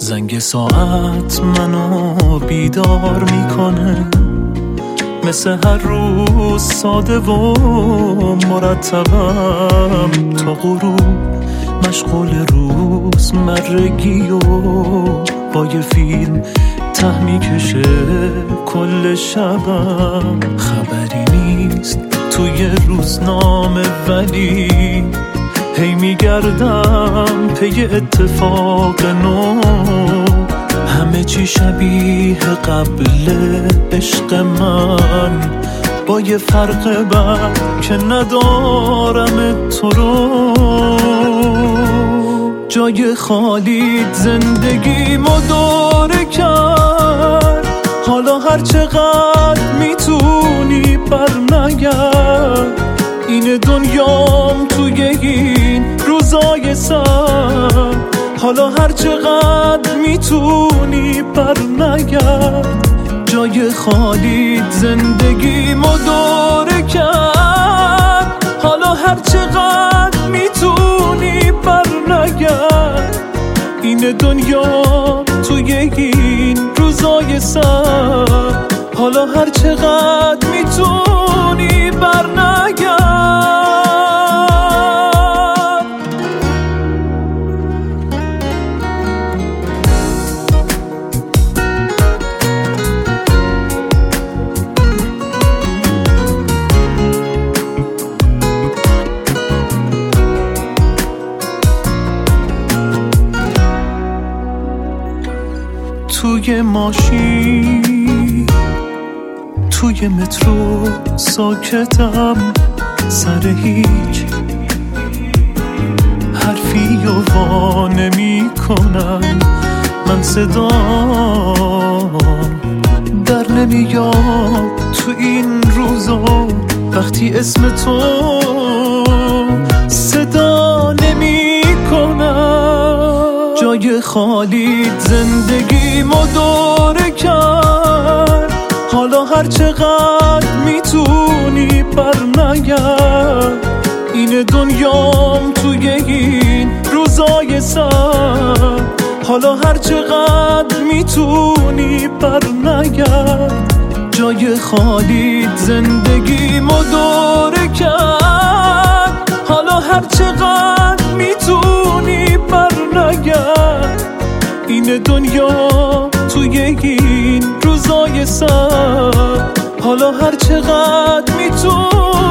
زنگ ساعت منو بیدار میکنه، مثل هر روز ساده و مرتبم. تا غروب مشغول روز مرگی و با یه فیلم ته میکشه کل شبم. خبری نیست توی روزنامه ولی هی میگردم پی اتفاق نو. همه چی شبیه قبل عشق من، با یه فرق بد که ندارم تو رو. جای خالی زندگیمو دوره کرد، حالا هر چقدر میتونی برنگرد. این دنیام توی این روزای سر، حالا هر چقدر میتونی برنگرد. جای خالی زندگیمو دوره کرد، حالا هر چقدر میتونی برنگرد. این دنیا توی این روزای سر، حالا هر چقدر میتونی برنگرد. توی ماشین، توی مترو ساکتم، سر هیچ حرفی و وا نمی کنم. من صدا در نمیاد تو این روزا، وقتی اسم تو صدا نمی کنم. جای خالی زندگیمو دوره کرد، حالا هر چقدر میتونی برنگرد. این دنیام توی این روزای سر، حالا هر چقدر میتونی برنگرد. جای خالی زندگیمو دوره کرد، حالا هر چقدر میتونی برنگرد. این دنیا توی این روزای سر، حالا هر چقدر میتونی